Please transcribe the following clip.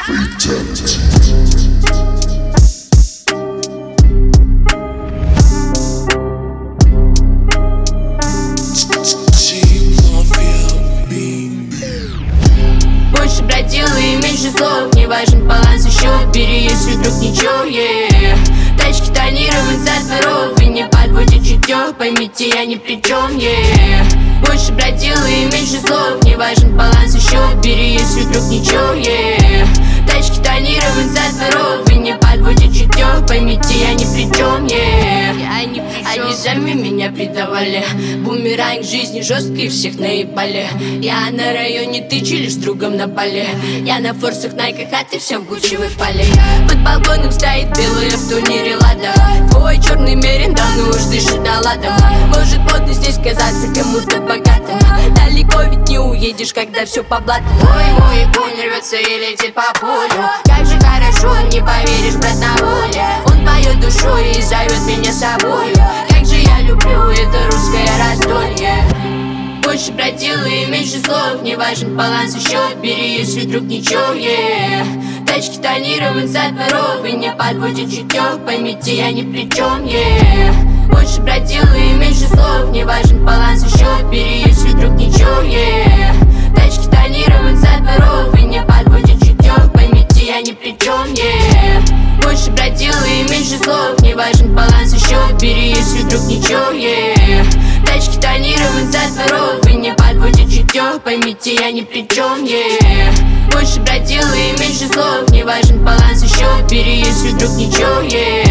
Больше бродила и меньше слов, не важен баланс и счет, бери, если вдруг ничего, Тачки тонировать за дворов и не подводит чутье, поймите, я ни при чем, Больше бродила и меньше слов, не важен баланс и счет, бери, если вдруг ничего, Тачки тонировать за дворов и не подводит чутье, поймите, я ни при чем, Они сами меня предавали, бумеранг жизни жесткий, всех наебали. Я на районе тычи, лишь с другом на поле. Я на форсах, найках, а ты все в Гуччи выпали. Под балконом стоит белая в турнире Лада. Твой черный мерин давно уж дышит ладом. Может модно здесь казаться кому-то богатым, далеко ведь не уедешь, когда все по блату. Мой конь рвется и летит по полю. Как же хорошо, не поверишь, брат, на воле. Он поет душой и зовет меня с собою. Как же я люблю это русское раздолье. Больше бродила и меньше слов, не важен баланс и счет, бери, если вдруг ничего, Тачки тонировать за дворов и не подводит чутье, поймите, я ни при чем, Больше бродила и меньше слов, не важен баланс и счет, бери, если вдруг ничего, Тачки тонировать за дворов и не подводит чутье, поймите, я ни при чем, Больше бродила и меньше слов, не важен баланс и счет, бери, если вдруг ничего, Тачки тонировать за дворов и не подводит чутье, поймите, я ни при чем, Больше бродила и меньше слов, не важен баланс и счет, бери, если вдруг ничего,